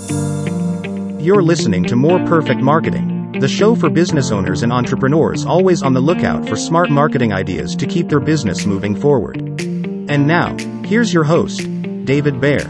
You're listening to More Perfect Marketing, the show for business owners and entrepreneurs always on the lookout for smart marketing ideas to keep their business moving forward. And now, here's your host, David Baer.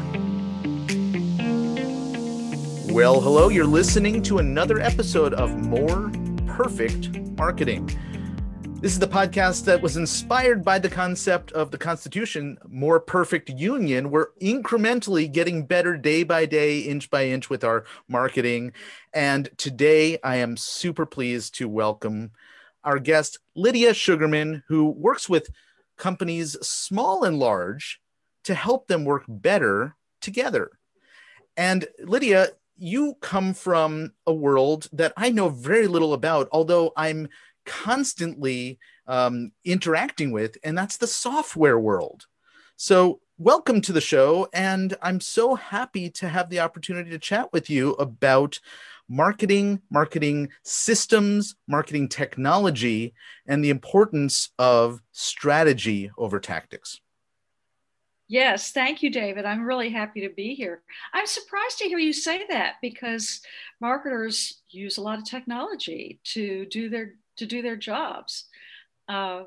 Well, hello, you're listening to another episode of More Perfect Marketing. This is the podcast that was inspired by the concept of the Constitution, More Perfect Union. We're incrementally getting better day by day, inch by inch with our marketing. And today I am super pleased to welcome our guest, Lydia Sugarman, who works with companies small and large to help them work better together. And Lydia, you come from a world that I know very little about, although I'm constantly interacting with, and that's the software world. So welcome to the show. And I'm so happy to have the opportunity to chat with you about marketing systems, marketing technology, and the importance of strategy over tactics. Yes, thank you, David. I'm really happy to be here. I'm surprised to hear you say that because marketers use a lot of technology to do their jobs. I'm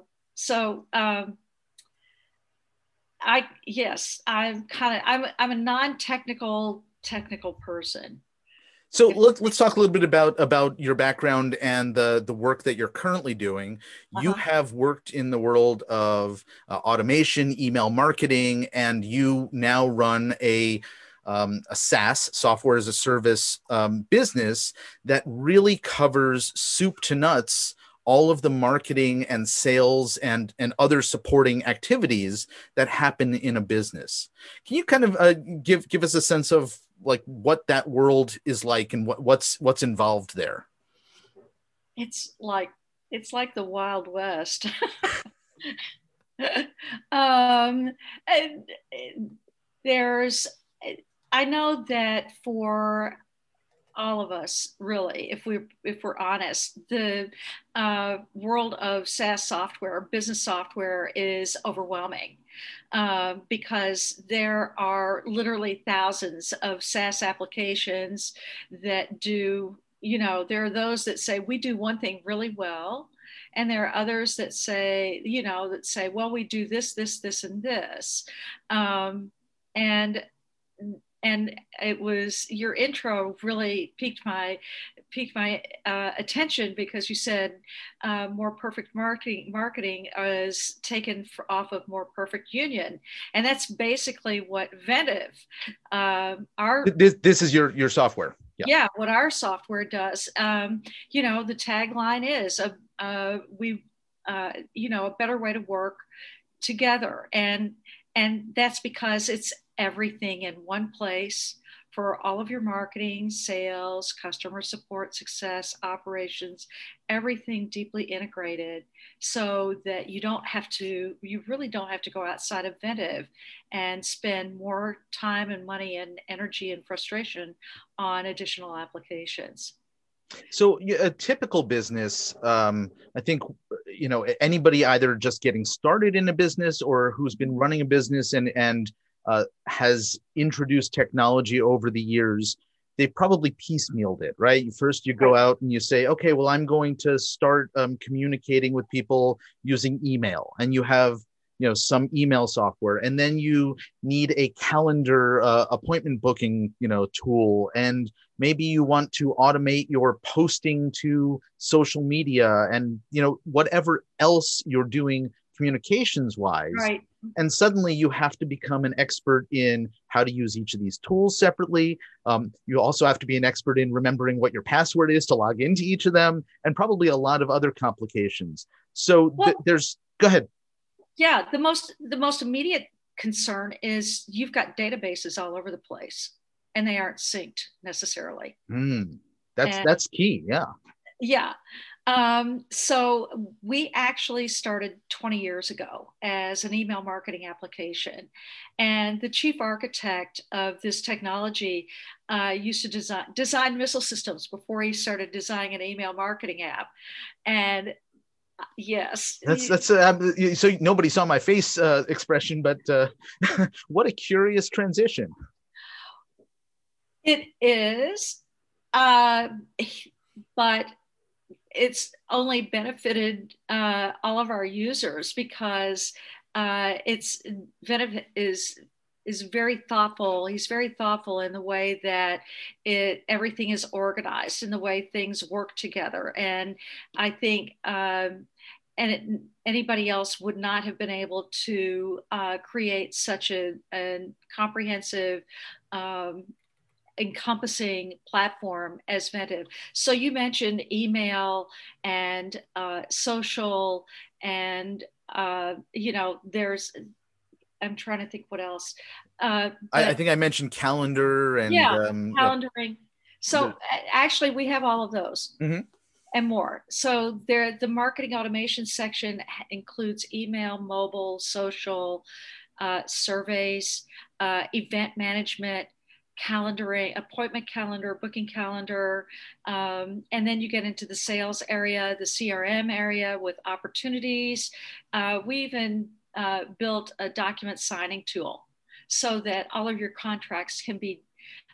a non-technical person. So let's talk a little bit about your background and the work that you're currently doing. You have worked in the world of automation, email marketing, and you now run a SaaS, software as a service business that really covers soup to nuts all of the marketing and sales and other supporting activities that happen in a business. Can you kind of give us a sense of like what that world is like and what's involved there? It's like the Wild West. I know that for all of us, really, if we're honest, the world of SaaS software, business software, is overwhelming because there are literally thousands of SaaS applications that do. There are those that say we do one thing really well, and there are others that say, well, we do this, and this, and it was your intro really piqued my attention because you said More Perfect Marketing is taken off of More Perfect Union, and that's basically what Ventive, this is your software. Yeah, what our software does. The tagline is a better way to work together, and that's because it's everything in one place for all of your marketing, sales, customer support, success, operations, everything deeply integrated so that you really don't have to go outside of Ventive and spend more time and money and energy and frustration on additional applications. So a typical business, I think, anybody either just getting started in a business or who's been running a business and has introduced technology over the years, they've probably piecemealed it, right? First, you go out and you say, okay, well, I'm going to start communicating with people using email, and you have some email software, and then you need a calendar appointment booking tool, and maybe you want to automate your posting to social media and whatever else you're doing communications wise. Right. And suddenly you have to become an expert in how to use each of these tools separately. You also have to be an expert in remembering what your password is to log into each of them, and probably a lot of other complications. So go ahead. Yeah, the most immediate concern is you've got databases all over the place, and they aren't synced necessarily. That's key. Yeah. Yeah. So we actually started 20 years ago as an email marketing application. And the chief architect of this technology used to design missile systems before he started designing an email marketing app. And yes. That's so nobody saw my face expression, but what a curious transition. It is, uh, but it's only benefited all of our users because it's Ventive is very thoughtful. He's very thoughtful in the way that everything is organized, in the way things work together, and I think. Anybody else would not have been able to create such a comprehensive um, encompassing platform as Ventive. So you mentioned email and social, and there's. I'm trying to think what else. I think I mentioned calendar and Yeah, calendaring. So actually, we have all of those. Mm-hmm. And more. So there, the marketing automation section includes email, mobile, social, surveys, event management, calendaring, appointment calendar, booking calendar, and then you get into the sales area, the CRM area with opportunities. We even built a document signing tool so that all of your contracts can be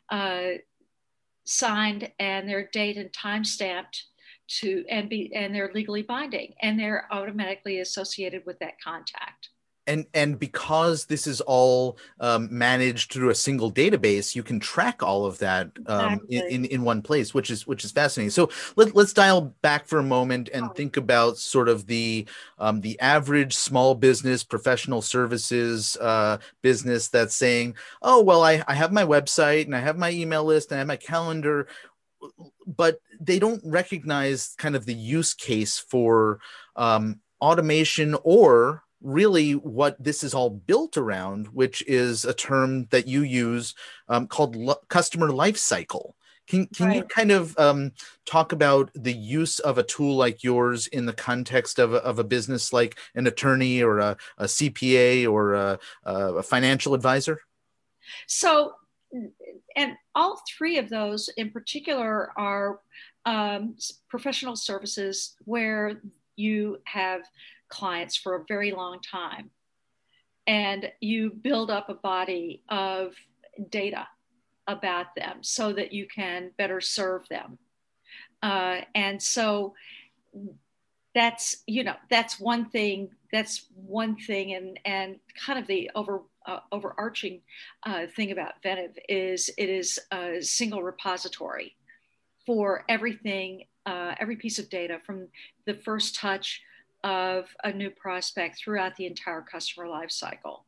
signed and their date and time stamped and they're legally binding and they're automatically associated with that contact. And because this is all managed through a single database, you can track all of that Exactly. in one place, which is fascinating. So let's dial back for a moment and think about sort of the average small business, professional services business that's saying, oh, well, I have my website and I have my email list and I have my calendar, but they don't recognize kind of the use case for automation, or really what this is all built around, which is a term that you use called customer life cycle. Can you kind of talk about the use of a tool like yours in the context of a business like an attorney or a CPA or a financial advisor? So, and all three of those in particular are professional services where you have clients for a very long time and you build up a body of data about them so that you can better serve them. And so that's one thing. And kind of the overarching thing about Ventive is it is a single repository for everything, every piece of data from the first touch of a new prospect throughout the entire customer life cycle.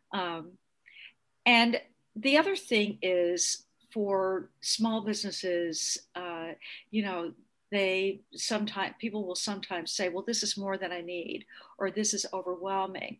And the other thing is for small businesses, people will sometimes say, well, this is more than I need, or this is overwhelming.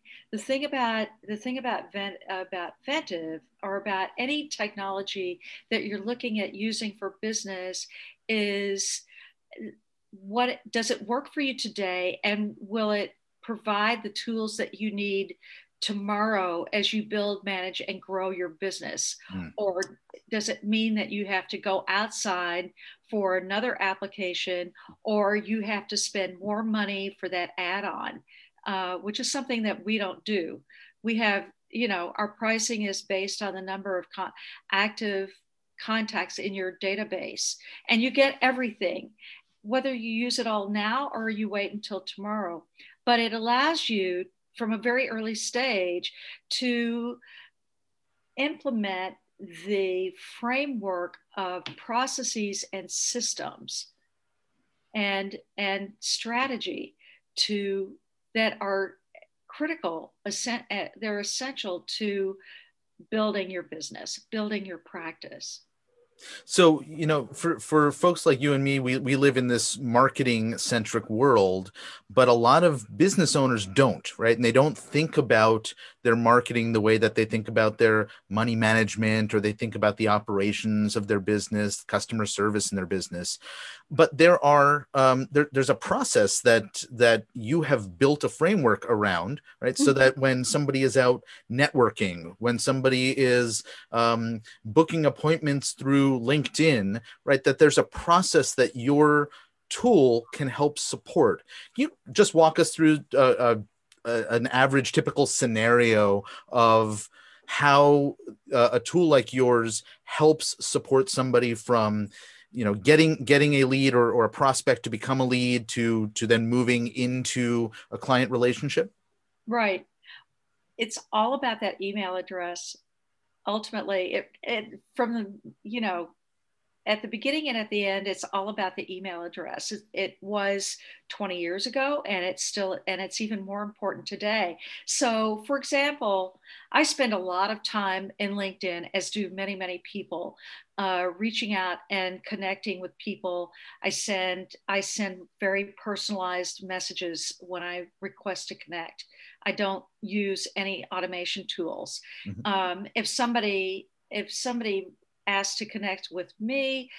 About Ventive, or about any technology that you're looking at using for business, is what does it work for you today, and will it provide the tools that you need tomorrow as you build, manage, and grow your business? Or does it mean that you have to go outside for another application, or you have to spend more money for that add-on, which is something that we don't do. We have, our pricing is based on the number of active contacts in your database, and you get everything, whether you use it all now or you wait until tomorrow. But it allows you from a very early stage to implement the framework of processes and systems and strategy that are critical. They're essential to building your business, building your practice. So, for folks like you and me, we live in this marketing centric world, but a lot of business owners don't, right? And they don't think about their marketing the way that they think about their money management, or they think about the operations of their business, customer service in their business. But there's a process that you have built a framework around, right? So that when somebody is out networking, when somebody is booking appointments through LinkedIn, right, that there's a process that your tool can help support. Can you just walk us through an average typical scenario of how a tool like yours helps support somebody from, getting a lead or a prospect to become a lead to then moving into a client relationship? Right. It's all about that email address. Ultimately, it from the, at the beginning and at the end, it's all about the email address. It was 20 years ago, and it's even more important today. So, for example, I spend a lot of time in LinkedIn, as do many, many people, reaching out and connecting with people. I send very personalized messages when I request to connect. I don't use any automation tools. Mm-hmm. If somebody asked to connect with me,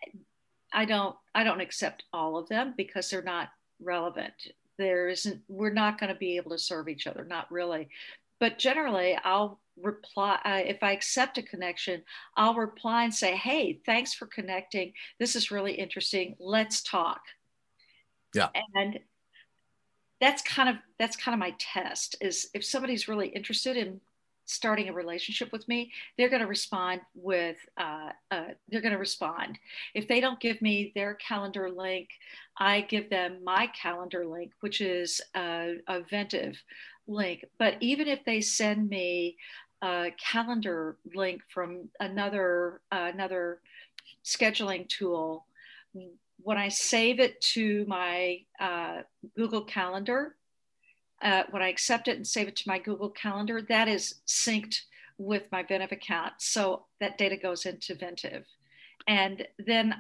I don't accept all of them because they're not relevant. We're not going to be able to serve each other, not really. But generally, I'll reply. If I accept a connection, I'll reply and say, hey, thanks for connecting, this is really interesting, let's talk. Yeah. And that's kind of my test. Is if somebody's really interested in starting a relationship with me, they're going to respond with they're going to respond. If they don't give me their calendar link, I give them my calendar link, which is a Ventive link. But even if they send me a calendar link from another scheduling tool, when I save it to my Google Calendar, when I accept it and save it to my Google Calendar, that is synced with my Ventive account. So that data goes into Ventive. And then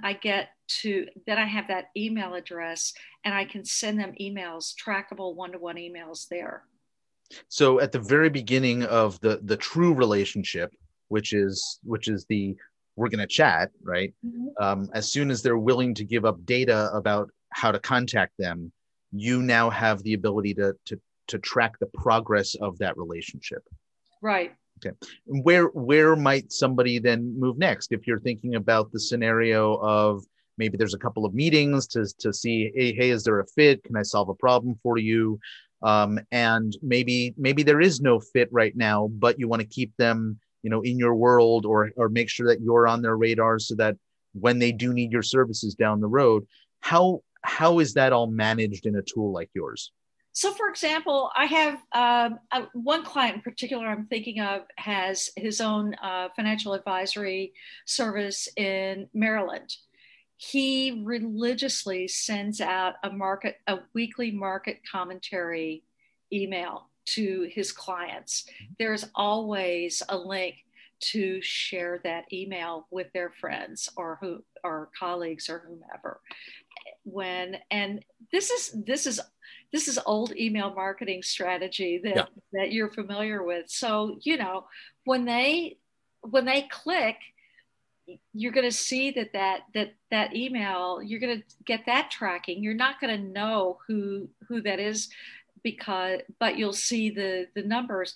I have that email address, and I can send them emails, trackable one-to-one emails there. So at the very beginning of the true relationship, which is the we're going to chat, right? Mm-hmm. As soon as they're willing to give up data about how to contact them, you now have the ability to track the progress of that relationship. Right. Okay. Where might somebody then move next? If you're thinking about the scenario of maybe there's a couple of meetings to see, hey, is there a fit? Can I solve a problem for you? And maybe there is no fit right now, but you want to keep them, in your world, or make sure that you're on their radar so that when they do need your services down the road, how is that all managed in a tool like yours? So, for example, I have one client in particular I'm thinking of has his own financial advisory service in Maryland. He religiously sends out a weekly market commentary email to his clients. There's always a link to share that email with their friends or colleagues or whomever. And this is old email marketing strategy Yeah. that you're familiar with. So when they click, you're going to see that email, you're going to get that tracking. You're not going to know who that is, but you'll see the numbers.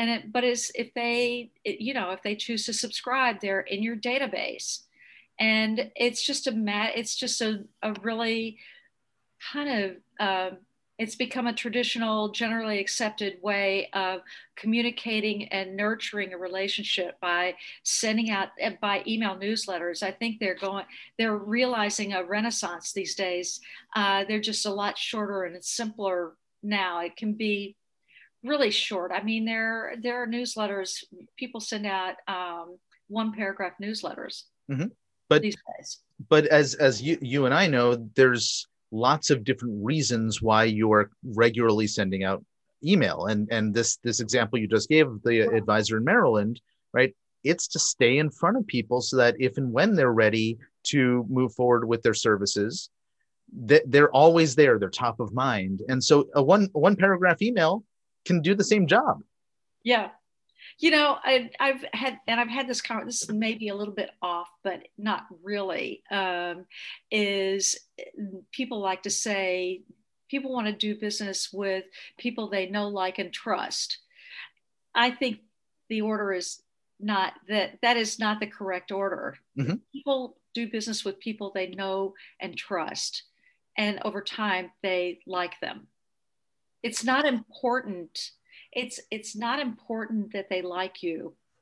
If they choose to subscribe, they're in your database. And it's just a really kind of it's become a traditional, generally accepted way of communicating and nurturing a relationship by sending out by email newsletters. I think they're realizing a renaissance these days. They're just a lot shorter and it's simpler now. It can be really short. I mean, there are newsletters. People send out one paragraph newsletters. Mm-hmm. But these days. But as you and I know, there's lots of different reasons why you're regularly sending out email. And this example you just gave, the advisor in Maryland, right? It's to stay in front of people so that if and when they're ready to move forward with their services, they're always there. They're top of mind. And so a one paragraph email can do the same job. Yeah. I've had this may be a little bit off, but not really, is people like to say people want to do business with people they know, like, and trust. I think the order is not that is not the correct order. Mm-hmm. People do business with people they know and trust, and over time they like them. It's not important. It's not important that they like you.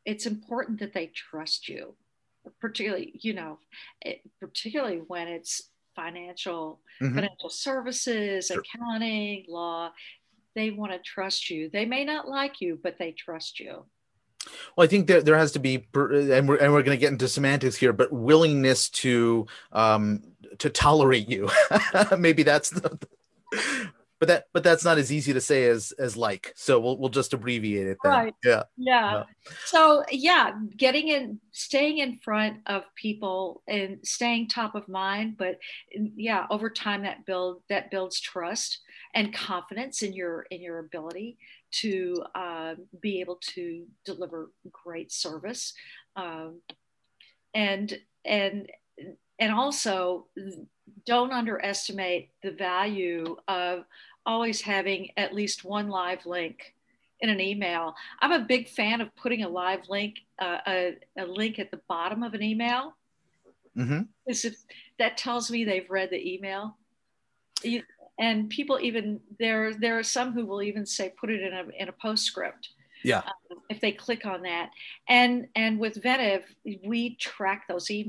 it's important that they trust you, particularly, particularly when it's financial services, Sure. accounting, law. They want to trust you. They may not like you, but they trust you. Well, I think there has to be, and we're going to get into semantics here, but willingness to tolerate you. Maybe that's the, but that's not as easy to say as like. So we'll just abbreviate it then. Right. Yeah. Yeah. Yeah. So yeah, staying in front of people and staying top of mind, but yeah, over time that builds trust and confidence in your ability to be able to deliver great service, um, and and and also don't underestimate the value of always having at least one live link in an email. I'm a big fan of putting a live link, a link at the bottom of an email, Mm-hmm. because if that tells me they've read the email. You, and people even there are some who will even say put it in a postscript, Yeah. if they click on that. And with Ventive, we track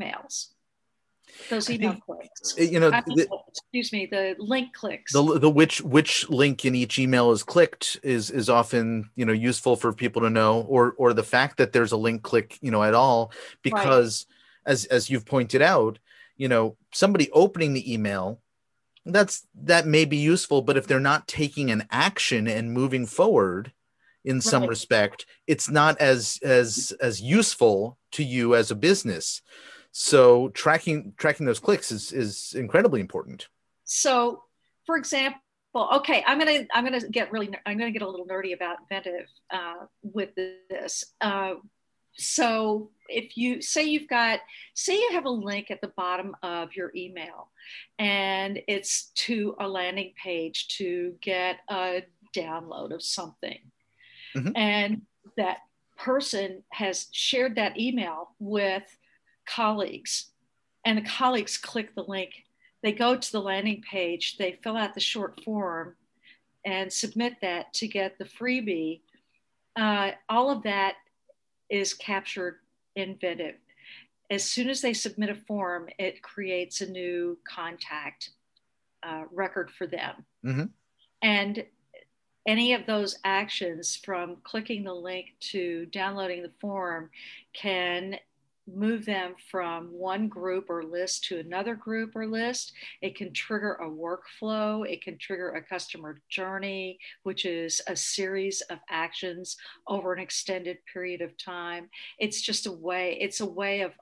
those I email think, clicks. Excuse me, the link clicks. the which link in each email is clicked is often useful for people to know, or the fact that there's a link click at all, Right. because as you've pointed out, somebody opening the email, that may be useful, but if they're not taking an action and moving forward in some Right. respect, it's not as useful to you as a business. So tracking those clicks is incredibly important. So, for example, okay, I'm gonna get a little nerdy about Ventive with this. So, if you say you have a link at the bottom of your email, and it's to a landing page to get a download of something, Mm-hmm. and that person has shared that email with colleagues, and the colleagues click the link, they go to the landing page, they fill out the short form and submit that to get the freebie. All of that is captured in Ventive. As soon as they submit a form, it creates a new contact record for them. Mm-hmm. And any of those actions, from clicking the link to downloading the form, can move them from one group or list to another group or list. It can trigger a workflow. It can trigger a customer journey, which is a series of actions over an extended period of time. It's a way of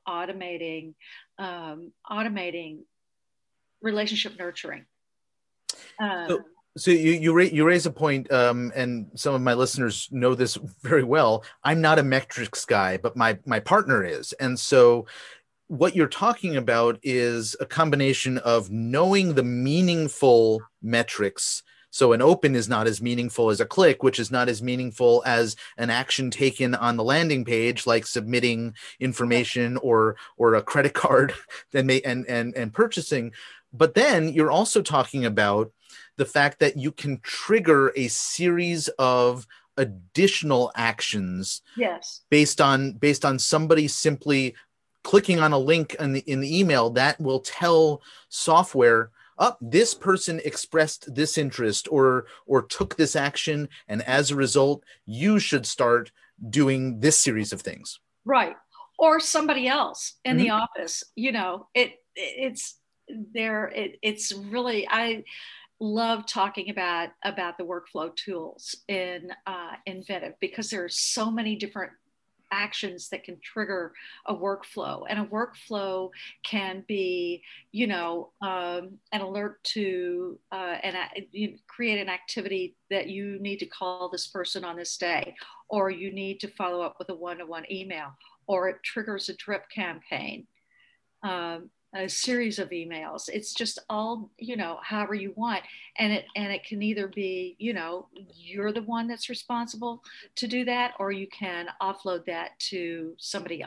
automating relationship nurturing. So, so you raise a point, and some of my listeners know this very well. I'm not a metrics guy, but my partner is, and so what you're talking about is a combination of knowing the meaningful metrics. So an open is not as meaningful as a click, which is not as meaningful as an action taken on the landing page, like submitting information or a credit card and purchasing. But then you're also talking about the fact that you can trigger a series of additional actions, Yes. based on somebody simply clicking on a link in the email that will tell software, oh, this person expressed this interest or took this action, and as a result you should start doing this series of things. Right. Or somebody else in Mm-hmm. the office, it's there. It's really, I love talking about the workflow tools in Ventive, because there are so many different actions that can trigger a workflow, and a workflow can be an alert to you create an activity that you need to call this person on this day, or you need to follow up with a one-to-one email, or it triggers a drip campaign, a series of emails. It's just all, however you want. And it can either be, you're the one that's responsible to do that, or you can offload that to somebody else.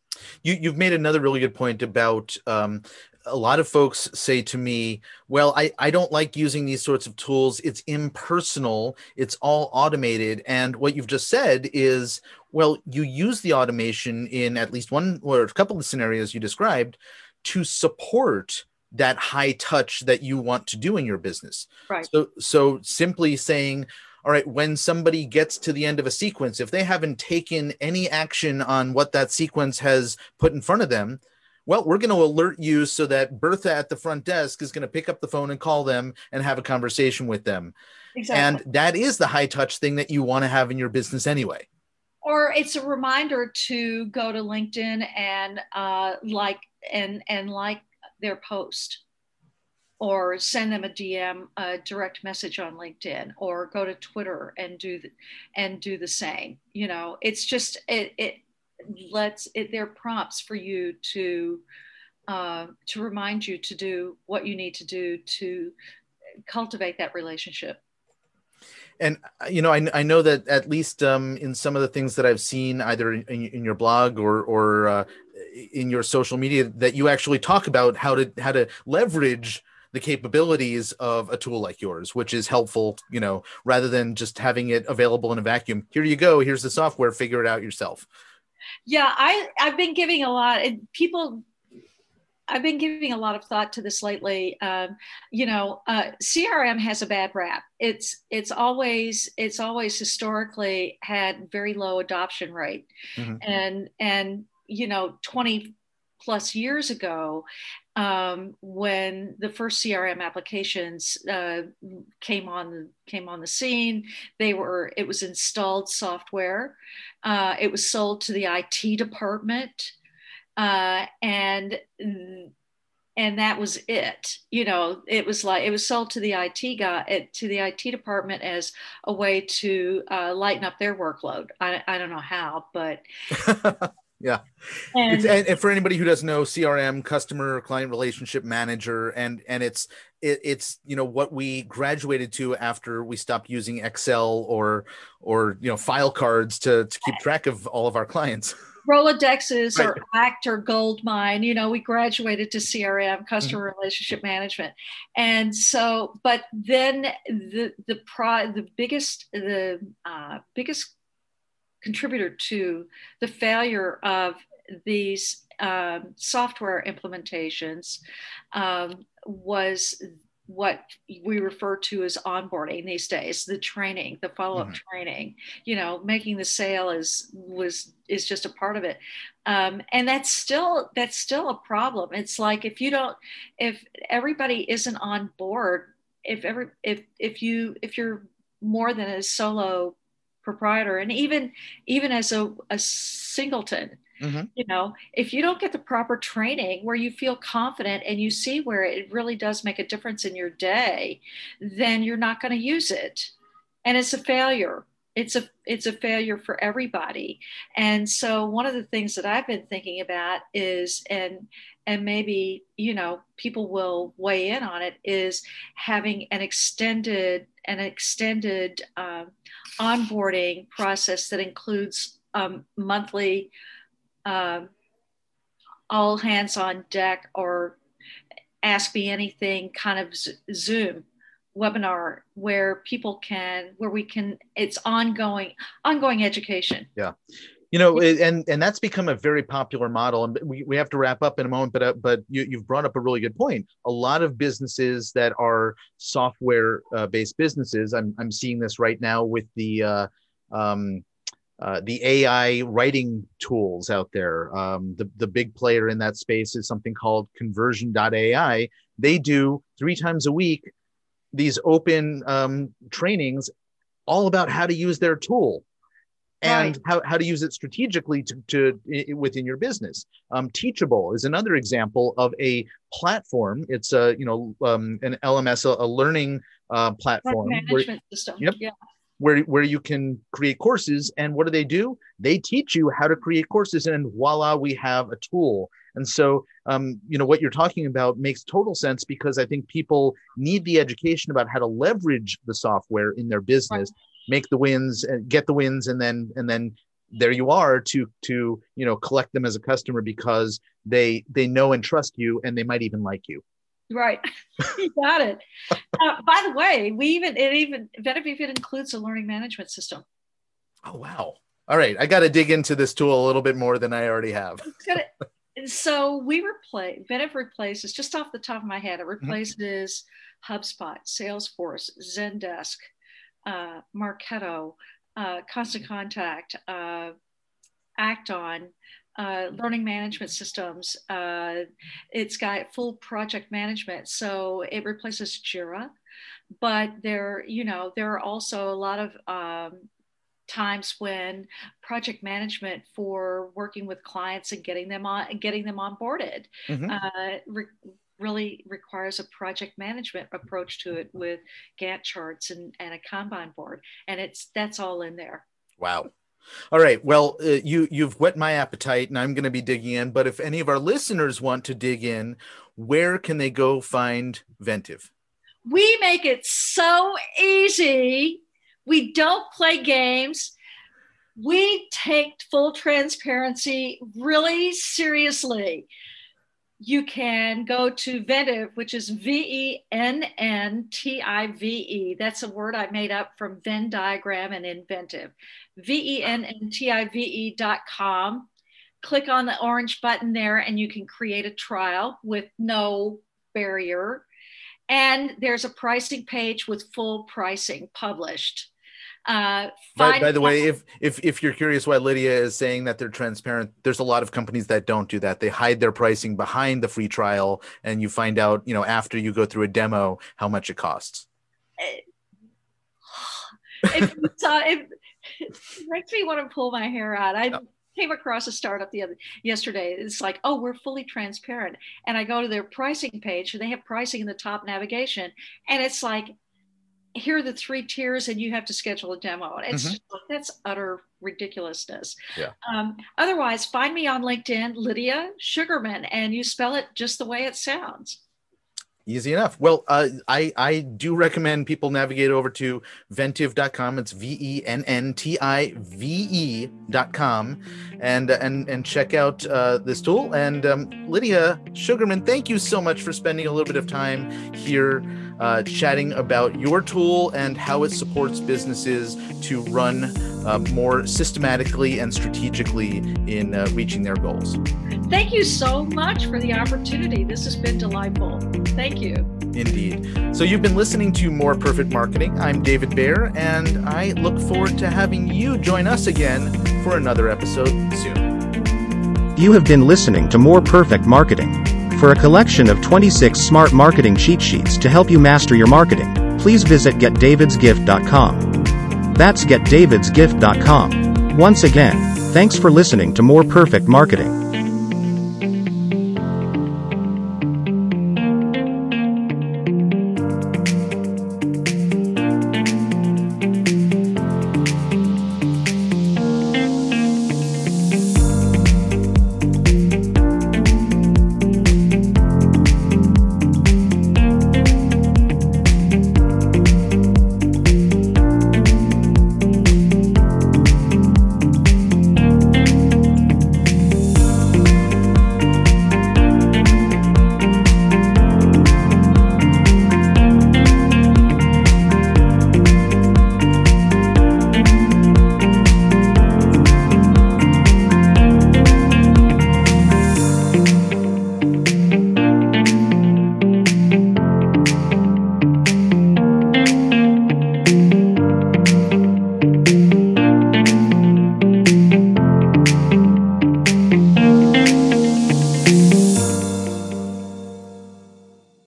You've made another really good point about a lot of folks say to me, well, I don't like using these sorts of tools. It's impersonal. It's all automated. And what you've just said is, well, you use the automation in at least one or a couple of scenarios you described to support that high touch that you want to do in your business. Right. So simply saying, all right, when somebody gets to the end of a sequence, if they haven't taken any action on what that sequence has put in front of them, well, we're going to alert you so that Bertha at the front desk is going to pick up the phone and call them and have a conversation with them. Exactly. And that is the high touch thing that you want to have in your business anyway. Or it's a reminder to go to LinkedIn and like their post, or send them a DM, a direct message on LinkedIn, or go to Twitter and do the same. You know, it's just they're prompts for you to remind you to do what you need to do to cultivate that relationship. And, you know, I know that at least in some of the things that I've seen, either in your blog or in your social media, that you actually talk about how to leverage the capabilities of a tool like yours, which is helpful, you know, rather than just having it available in a vacuum. Here you go. Here's the software. Figure it out yourself. Yeah, I've been giving a lot. I've been giving a lot of thought to this lately. CRM has a bad rap. It's always historically had very low adoption rate, mm-hmm. and 20 plus years ago, when the first CRM applications came on the scene, it was installed software. It was sold to the IT department. And that was it. You know, it was sold to the IT department as a way to lighten up their workload. I don't know how, but yeah. And for anybody who doesn't know, CRM, customer client relationship manager, and it's what we graduated to after we stopped using Excel or file cards to keep track of all of our clients. Rolodexes, right, or ACT or Goldmine, we graduated to CRM, customer mm-hmm. relationship management. And so, but then the biggest contributor to the failure of these software implementations was what we refer to as onboarding these days, the training, the follow-up mm-hmm. training, making the sale is just a part of it. And that's still a problem. It's like, if everybody isn't on board, if you're more than a solo proprietor, and even as a singleton, mm-hmm. If you don't get the proper training where you feel confident and you see where it really does make a difference in your day, then you're not going to use it. And it's a failure. It's a failure for everybody. And so one of the things that I've been thinking about is, and maybe, people will weigh in on it, is having an extended onboarding process that includes monthly all hands on deck or ask me anything kind of Zoom webinar where it's ongoing education. Yeah. And that's become a very popular model, and we have to wrap up in a moment, but you've brought up a really good point. A lot of businesses that are software based businesses, I'm seeing this right now with the AI writing tools out there. The big player in that space is something called Conversion.ai. They do 3 times a week these open trainings all about how to use their tool and right. how to use it strategically to within your business. Teachable is another example of a platform. It's an LMS, a learning platform. Management system. Yep. Yeah. Where you can create courses. And what do? They teach you how to create courses, and voila, we have a tool. And so, what you're talking about makes total sense, because I think people need the education about how to leverage the software in their business, right. Make the wins, get the wins, and then there you are to collect them as a customer because they know and trust you, and they might even like you. Right. You got it. By the way, Ventive even includes a learning management system. Oh, wow. All right. I got to dig into this tool a little bit more than I already have. So Ventive replaces, just off the top of my head, it replaces HubSpot, Salesforce, Zendesk, Marketo, Constant Contact, Acton, learning management systems. It's got full project management, so it replaces Jira. But there are also a lot of times when project management for working with clients and getting them onboarded really requires a project management approach to it with Gantt charts and a Kanban board, and that's all in there. Wow. All right. Well, you've whet my appetite, and I'm going to be digging in. But if any of our listeners want to dig in, where can they go find Ventive? We make it so easy. We don't play games. We take full transparency really seriously. You can go to Ventive, which is VENNTIVE. That's a word I made up from Venn diagram and inventive. VENNTIVE.com. Click on the orange button there, and you can create a trial with no barrier. And there's a pricing page with full pricing published. By the way, if you're curious why Lydia is saying that they're transparent, there's a lot of companies that don't do that. They hide their pricing behind the free trial, and you find out, after you go through a demo, how much it costs. It makes me want to pull my hair out. I came across a startup yesterday. It's like, oh, we're fully transparent. And I go to their pricing page, and they have pricing in the top navigation. And it's like, here are the 3 tiers, and you have to schedule a demo. And it's just like, that's utter ridiculousness. Yeah. Otherwise, find me on LinkedIn, Lydia Sugarman, and you spell it just the way it sounds. Easy enough. Well, I do recommend people navigate over to Ventive.com. It's VENNTIVE.com and check out this tool. And Lydia Sugarman, thank you so much for spending a little bit of time here chatting about your tool and how it supports businesses to run more systematically and strategically in reaching their goals. Thank you so much for the opportunity. This has been delightful. Thank you. Indeed. So you've been listening to More Perfect Marketing. I'm David Baer, and I look forward to having you join us again for another episode soon. You have been listening to More Perfect Marketing. For a collection of 26 smart marketing cheat sheets to help you master your marketing, please visit getdavidsgift.com. That's getdavidsgift.com. Once again, thanks for listening to More Perfect Marketing.